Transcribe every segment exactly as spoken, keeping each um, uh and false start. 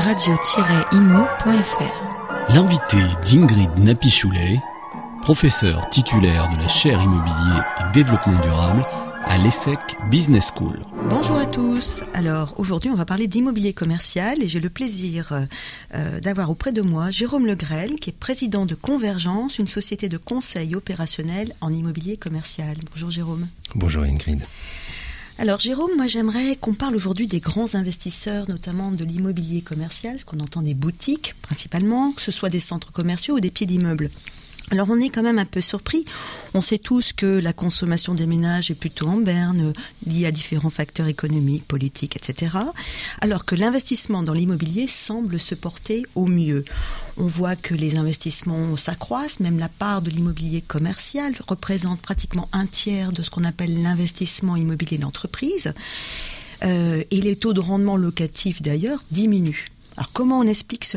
radio tiret imo point f r. L'invité d'Ingrid Napichoulet, professeure titulaire de la chaire Immobilier et Développement Durable à l'ESSEC Business School. Bonjour à tous. Alors aujourd'hui on va parler d'immobilier commercial et j'ai le plaisir euh, d'avoir auprès de moi Jérôme Legrel qui est président de Convergence, une société de conseil opérationnel en immobilier commercial. Bonjour Jérôme. Bonjour Ingrid. Alors Jérôme, moi j'aimerais qu'on parle aujourd'hui des grands investisseurs, notamment de l'immobilier commercial, ce qu'on entend des boutiques principalement, que ce soit des centres commerciaux ou des pieds d'immeubles. Alors on est quand même un peu surpris. On sait tous que la consommation des ménages est plutôt en berne, liée à différents facteurs économiques, politiques, et cetera. Alors que l'investissement dans l'immobilier semble se porter au mieux. On voit que les investissements s'accroissent, même la part de l'immobilier commercial représente pratiquement un tiers de ce qu'on appelle l'investissement immobilier d'entreprise. Euh, et les taux de rendement locatif d'ailleurs diminuent. Alors comment on explique cela ?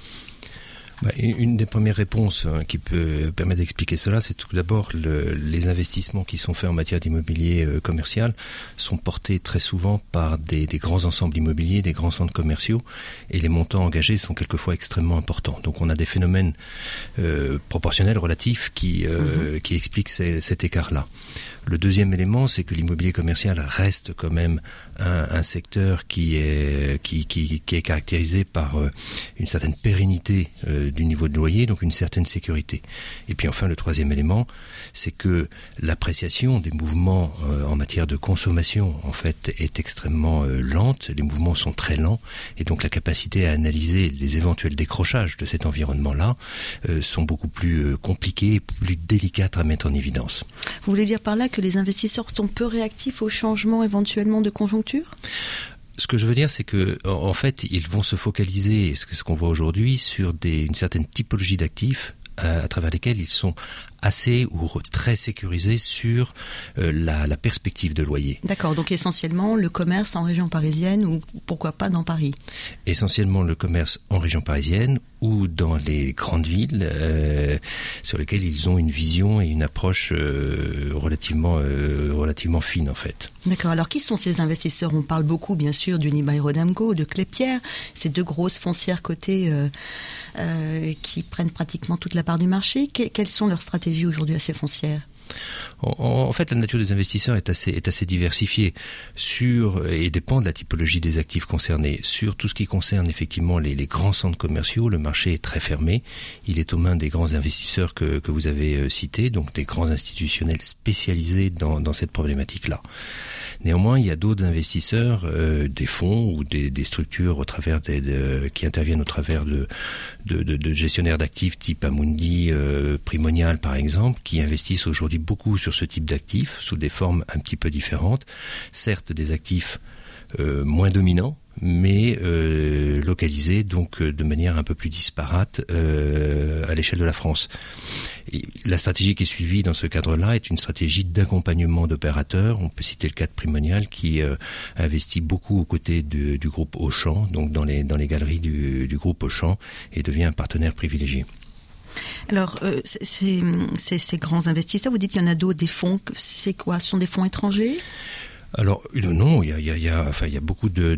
Une des premières réponses qui peut permettre d'expliquer cela, c'est tout d'abord le, les investissements qui sont faits en matière d'immobilier commercial sont portés très souvent par des, des grands ensembles immobiliers, des grands centres commerciaux, et les montants engagés sont quelquefois extrêmement importants. Donc on a des phénomènes euh, proportionnels, relatifs, qui, euh, mmh. qui expliquent ces, cet écart-là. Le deuxième élément, c'est que l'immobilier commercial reste quand même un, un secteur qui est, qui, qui, qui est caractérisé par euh, une certaine pérennité euh, du niveau de loyer, donc une certaine sécurité. Et puis enfin, le troisième élément, c'est que l'appréciation des mouvements euh, en matière de consommation, en fait, est extrêmement euh, lente. Les mouvements sont très lents, et donc la capacité à analyser les éventuels décrochages de cet environnement-là euh, sont beaucoup plus euh, compliquées, plus délicates à mettre en évidence. Vous voulez dire par là que les investisseurs sont peu réactifs aux changements éventuellement de conjoncture ? Ce que je veux dire, c'est que, en fait, ils vont se focaliser, ce qu'on voit aujourd'hui, sur des, une certaine typologie d'actifs à, à travers lesquels ils sont assez ou très sécurisés sur euh, la, la perspective de loyer. D'accord, donc essentiellement le commerce en région parisienne ou pourquoi pas dans Paris ? Essentiellement le commerce en région parisienne ou dans les grandes villes euh, sur lesquelles ils ont une vision et une approche euh, relativement, euh, relativement fine en fait. D'accord, alors qui sont ces investisseurs ? On parle beaucoup bien sûr d'Unibail-Rodamco, de Klépierre, ces deux grosses foncières cotées euh, euh, qui prennent pratiquement toute la part du marché. Que, quelles sont leurs stratégies aujourd'hui à ces foncières ? En, en fait, la nature des investisseurs est assez, est assez diversifiée sur, et dépend de la typologie des actifs concernés. Sur tout ce qui concerne effectivement les, les grands centres commerciaux, le marché est très fermé. Il est aux mains des grands investisseurs que, que vous avez cités, donc des grands institutionnels spécialisés dans, dans cette problématique-là. Néanmoins, il y a d'autres investisseurs, euh, des fonds ou des, des structures au travers des, de, qui interviennent au travers de, de, de, de gestionnaires d'actifs type Amundi, euh, Primonial par exemple, qui investissent aujourd'hui beaucoup sur ce type d'actifs sous des formes un petit peu différentes. Certes, des actifs euh, moins dominants, mais euh, localisés donc euh, de manière un peu plus disparate euh, à l'échelle de la France. Et la stratégie qui est suivie dans ce cadre-là est une stratégie d'accompagnement d'opérateurs. On peut citer le cas de Primonial qui euh, investit beaucoup aux côtés du, du groupe Auchan, donc dans les, dans les galeries du, du groupe Auchan, et devient un partenaire privilégié. Alors, euh, c'est, c'est, c'est, ces grands investisseurs, vous dites qu'il y en a d'autres, des fonds, c'est quoi ? Ce sont des fonds étrangers ? Alors non, il y a, il y a, il y a, enfin, il y a beaucoup de,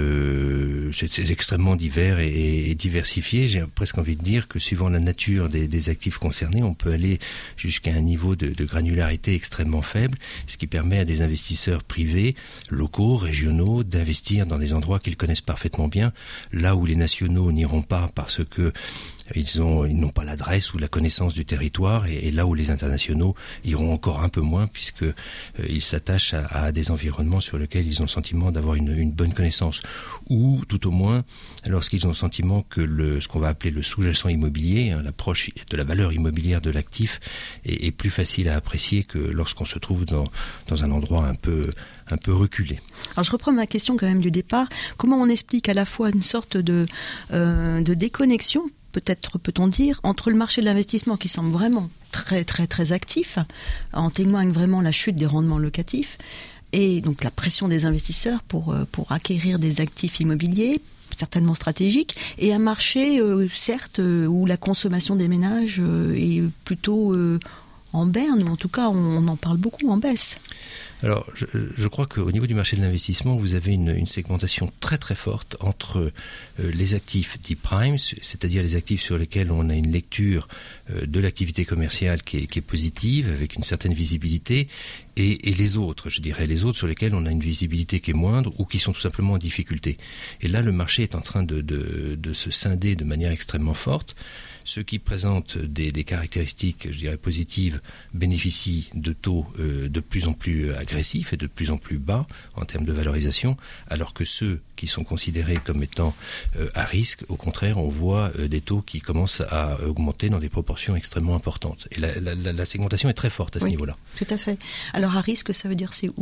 de c'est, c'est extrêmement divers et, et diversifié. J'ai presque envie de dire que suivant la nature des, des actifs concernés, on peut aller jusqu'à un niveau de, de granularité extrêmement faible, ce qui permet à des investisseurs privés, locaux, régionaux, d'investir dans des endroits qu'ils connaissent parfaitement bien, là où les nationaux n'iront pas parce que Ils, ont, ils n'ont pas l'adresse ou la connaissance du territoire, et, et là où les internationaux iront encore un peu moins, puisque euh, ils s'attachent à, à des environnements sur lesquels ils ont le sentiment d'avoir une, une bonne connaissance, ou tout au moins lorsqu'ils ont le sentiment que le, ce qu'on va appeler le sous-jacent immobilier, hein, l'approche de la valeur immobilière de l'actif, est, est plus facile à apprécier que lorsqu'on se trouve dans, dans un endroit un peu, un peu reculé. Alors je reprends ma question quand même du départ. Comment on explique à la fois une sorte de, euh, de déconnexion, peut-être peut-on dire, entre le marché de l'investissement qui semble vraiment très très très actif, en témoigne vraiment la chute des rendements locatifs, et donc la pression des investisseurs pour, pour acquérir des actifs immobiliers, certainement stratégiques, et un marché, euh, certes, euh, où la consommation des ménages euh, est plutôt euh, en berne, ou en tout cas on en parle beaucoup en baisse. Alors, je, je crois qu'au niveau du marché de l'investissement, vous avez une, une segmentation très très forte entre euh, les actifs dits prime, c'est-à-dire les actifs sur lesquels on a une lecture euh, de l'activité commerciale qui est, qui est positive, avec une certaine visibilité, et, et les autres, je dirais, les autres sur lesquels on a une visibilité qui est moindre ou qui sont tout simplement en difficulté. Et là, le marché est en train de, de, de se scinder de manière extrêmement forte. Ceux qui présentent des, des caractéristiques, je dirais, positives, bénéficient de taux euh, de plus en plus agressifs et de plus en plus bas en termes de valorisation, alors que ceux qui sont considérés comme étant euh, à risque, au contraire, on voit euh, des taux qui commencent à augmenter dans des proportions extrêmement importantes. Et la, la, la segmentation est très forte à ce oui, niveau-là. Tout à fait. Alors à risque, ça veut dire c'est où ?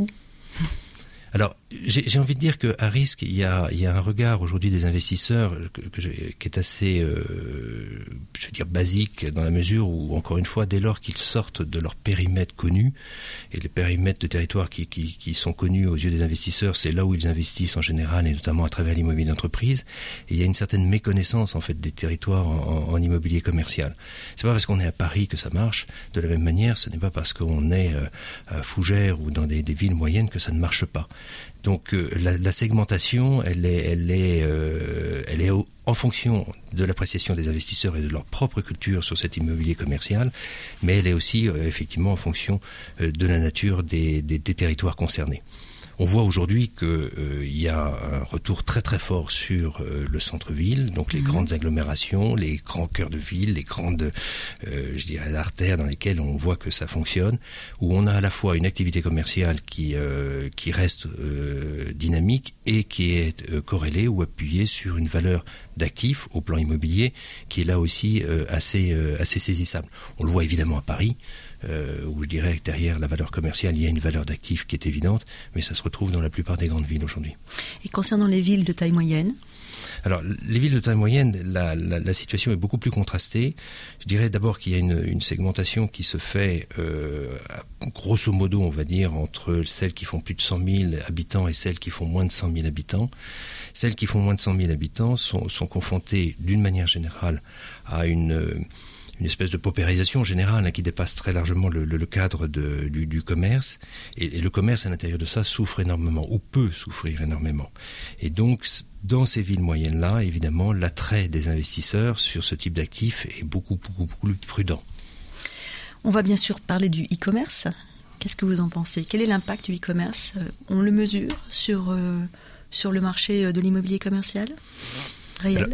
Alors, j'ai, j'ai envie de dire qu'à risque, il y a, il y a un regard aujourd'hui des investisseurs que, que j'ai, qui est assez, euh, je veux dire, basique dans la mesure où, encore une fois, dès lors qu'ils sortent de leur périmètre connu, et les périmètres de territoire qui, qui, qui sont connus aux yeux des investisseurs, c'est là où ils investissent en général, et notamment à travers l'immobilier d'entreprise, et il y a une certaine méconnaissance, en fait, des territoires en, en, en immobilier commercial. C'est pas parce qu'on est à Paris que ça marche. De la même manière, ce n'est pas parce qu'on est euh, à Fougères ou dans des, des villes moyennes que ça ne marche pas. Donc euh, la, la segmentation, elle est, elle est, euh, elle est au, en fonction de l'appréciation des investisseurs et de leur propre culture sur cet immobilier commercial, mais elle est aussi euh, effectivement en fonction euh, de la nature des, des, des territoires concernés. On voit aujourd'hui qu'il euh, y a un retour très très fort sur euh, le centre-ville, donc les mmh. grandes agglomérations, les grands cœurs de ville, les grandes, euh, je dirais, artères dans lesquelles on voit que ça fonctionne, où on a à la fois une activité commerciale qui euh, qui reste euh, dynamique et qui est euh, corrélée ou appuyée sur une valeur d'actifs au plan immobilier qui est là aussi euh, assez euh, assez saisissable. On le voit évidemment à Paris. Euh, où je dirais que derrière la valeur commerciale, il y a une valeur d'actifs qui est évidente, mais ça se retrouve dans la plupart des grandes villes aujourd'hui. Et concernant les villes de taille moyenne ? Alors, les villes de taille moyenne, la, la, la situation est beaucoup plus contrastée. Je dirais d'abord qu'il y a une, une segmentation qui se fait, euh, grosso modo, on va dire, entre celles qui font plus de cent mille habitants et celles qui font moins de cent mille habitants. Celles qui font moins de cent mille habitants sont, sont confrontées, d'une manière générale, à une... une espèce de paupérisation générale hein, qui dépasse très largement le, le, le cadre de, du, du commerce. Et, et le commerce, à l'intérieur de ça, souffre énormément, ou peut souffrir énormément. Et donc, dans ces villes moyennes-là, évidemment, l'attrait des investisseurs sur ce type d'actifs est beaucoup, beaucoup, beaucoup plus prudent. On va bien sûr parler du e-commerce. Qu'est-ce que vous en pensez ? Quel est l'impact du e-commerce ? On le mesure sur, euh, sur le marché de l'immobilier commercial réel ?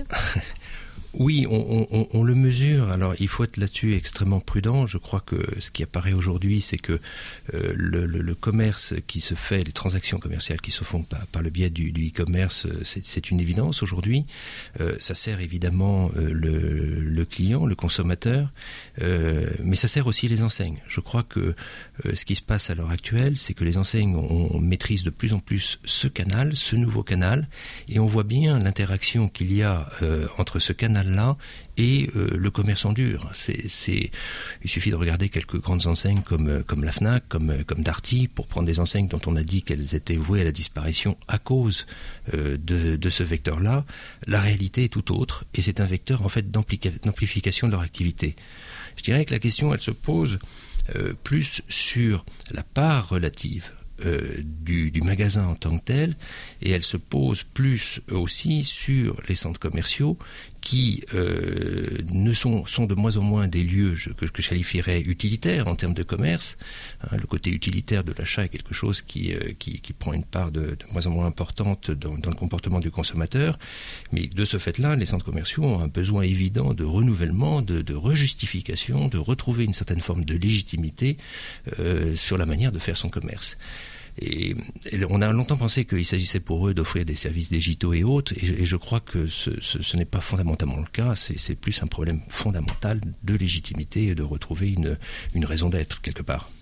Alors... Oui, on, on, on le mesure. Alors, il faut être là-dessus extrêmement prudent. Je crois que ce qui apparaît aujourd'hui, c'est que euh, le, le, le commerce qui se fait, les transactions commerciales qui se font par, par le biais du, du e-commerce, c'est, c'est une évidence aujourd'hui. Euh, ça sert évidemment euh, le, le client, le consommateur, euh, mais ça sert aussi les enseignes. Je crois que euh, ce qui se passe à l'heure actuelle, c'est que les enseignes on, on maîtrise de plus en plus ce canal, ce nouveau canal, et on voit bien l'interaction qu'il y a euh, entre ce canal là et euh, le commerce en dur. C'est, c'est, il suffit de regarder quelques grandes enseignes comme, comme la Fnac, comme, comme Darty, pour prendre des enseignes dont on a dit qu'elles étaient vouées à la disparition à cause euh, de, de ce vecteur-là. La réalité est tout autre, et c'est un vecteur en fait d'amplification de leur activité. Je dirais que la question, elle se pose euh, plus sur la part relative Euh, du, du magasin en tant que tel, et elle se pose plus aussi sur les centres commerciaux qui euh, ne sont, sont de moins en moins des lieux je, que, que je qualifierais utilitaires en termes de commerce. Hein, le côté utilitaire de l'achat est quelque chose qui, euh, qui, qui prend une part de, de moins en moins importante dans, dans le comportement du consommateur, mais de ce fait-là, les centres commerciaux ont un besoin évident de renouvellement, de, de rejustification, de retrouver une certaine forme de légitimité euh, sur la manière de faire son commerce. Et, et on a longtemps pensé qu'il s'agissait pour eux d'offrir des services digitaux et autres, et je, et je crois que ce, ce, ce n'est pas fondamentalement le cas. C'est, c'est plus un problème fondamental de légitimité et de retrouver une, une raison d'être quelque part.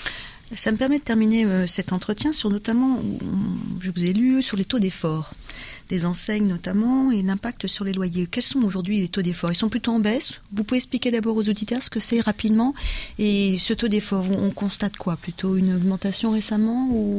Ça me permet de terminer euh, cet entretien sur notamment, je vous ai lu, sur les taux d'effort des enseignes notamment et l'impact sur les loyers. Quels sont aujourd'hui les taux d'effort ? Ils sont plutôt en baisse. Vous pouvez expliquer d'abord aux auditeurs ce que c'est rapidement. Et ce taux d'effort, on constate quoi ? Plutôt une augmentation récemment ou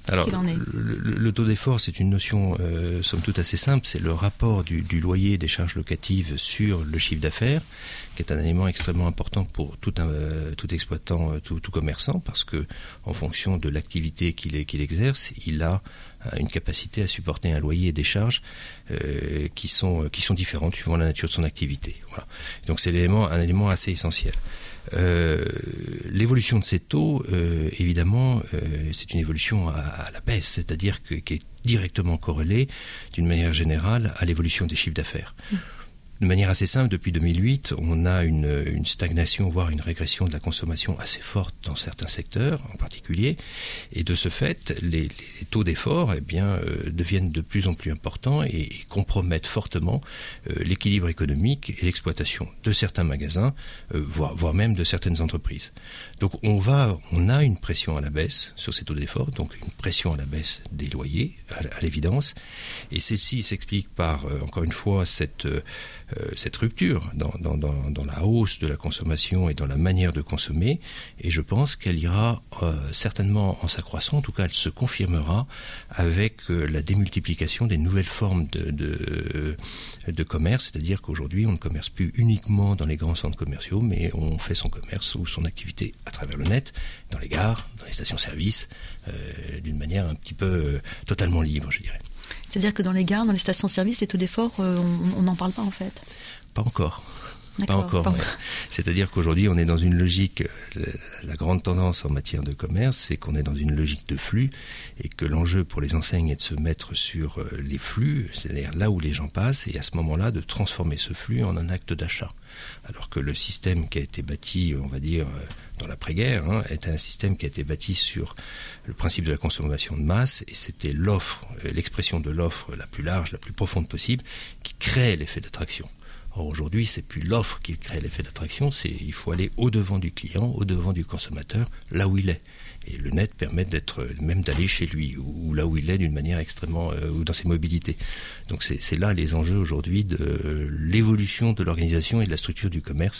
Alors, le, le taux d'effort, c'est une notion, euh, somme toute, assez simple. C'est le rapport du, du loyer et des charges locatives sur le chiffre d'affaires, qui est un élément extrêmement important pour tout, un, euh, tout exploitant, euh, tout, tout commerçant, parce que en fonction de l'activité qu'il, qu'il exerce, il a une capacité à supporter un loyer et des charges euh, qui sont qui sont différentes suivant la nature de son activité. Voilà. Donc c'est l'élément, un élément assez essentiel. Euh, l'évolution de ces taux, euh, évidemment, euh, c'est une évolution à, à la baisse, c'est-à-dire que, qui est directement corrélée, d'une manière générale, à l'évolution des chiffres d'affaires. Mmh. De manière assez simple, depuis deux mille huit, on a une, une stagnation, voire une régression de la consommation assez forte dans certains secteurs en particulier. Et de ce fait, les, les taux d'effort eh bien, euh, deviennent de plus en plus importants et, et compromettent fortement euh, l'équilibre économique et l'exploitation de certains magasins, euh, voire, voire même de certaines entreprises. Donc on, va, on a une pression à la baisse sur ces taux d'effort, donc une pression à la baisse des loyers, à, à l'évidence. Et celle-ci s'explique par, euh, encore une fois, cette... Euh, Euh, cette rupture dans, dans, dans, dans la hausse de la consommation et dans la manière de consommer, et je pense qu'elle ira euh, certainement en s'accroissant, en tout cas elle se confirmera avec euh, la démultiplication des nouvelles formes de, de, de commerce, c'est-à-dire qu'aujourd'hui on ne commerce plus uniquement dans les grands centres commerciaux, mais on fait son commerce ou son activité à travers le net, dans les gares, dans les stations-service, euh, d'une manière un petit peu euh, totalement libre, je dirais. C'est-à-dire que dans les gares, dans les stations-service, les taux d'effort, euh, on n'en parle pas en fait. Pas encore. D'accord, pas encore. pas Ouais. C'est-à-dire qu'aujourd'hui, on est dans une logique. La, la grande tendance en matière de commerce, c'est qu'on est dans une logique de flux et que l'enjeu pour les enseignes est de se mettre sur les flux, c'est-à-dire là où les gens passent, et à ce moment-là, de transformer ce flux en un acte d'achat. Alors que le système qui a été bâti, on va dire, dans l'après-guerre, hein, était un système qui a été bâti sur le principe de la consommation de masse, et c'était l'offre, l'expression de l'offre la plus large, la plus profonde possible, qui crée l'effet d'attraction. Or aujourd'hui, c'est plus l'offre qui crée l'effet d'attraction, c'est il faut aller au-devant du client, au-devant du consommateur, là où il est. Et le net permet d'être, même d'aller chez lui, ou, ou là où il est d'une manière extrêmement, euh, ou dans ses mobilités. Donc c'est, c'est là les enjeux aujourd'hui de euh, l'évolution de l'organisation et de la structure du commerce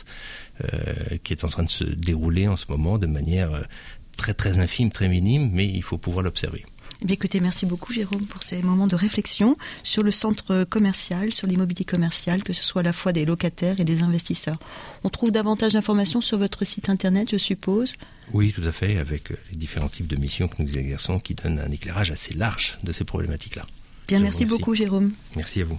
euh, qui est en train de se dérouler en ce moment de manière euh, très très infime, très minime, mais il faut pouvoir l'observer. Eh bien, écoutez, merci beaucoup Jérôme pour ces moments de réflexion sur le centre commercial, sur l'immobilier commercial, que ce soit à la fois des locataires et des investisseurs. On trouve davantage d'informations sur votre site internet, je suppose. Oui, tout à fait, avec les différents types de missions que nous exerçons qui donnent un éclairage assez large de ces problématiques-là. Bien, merci beaucoup Jérôme. Merci à vous.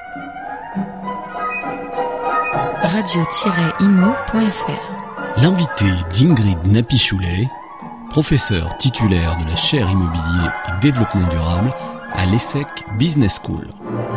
radio tiret imo point f r. L'invité d'Ingrid Napichoulet, professeur titulaire de la chaire immobilier et développement durable à l'ESSEC Business School.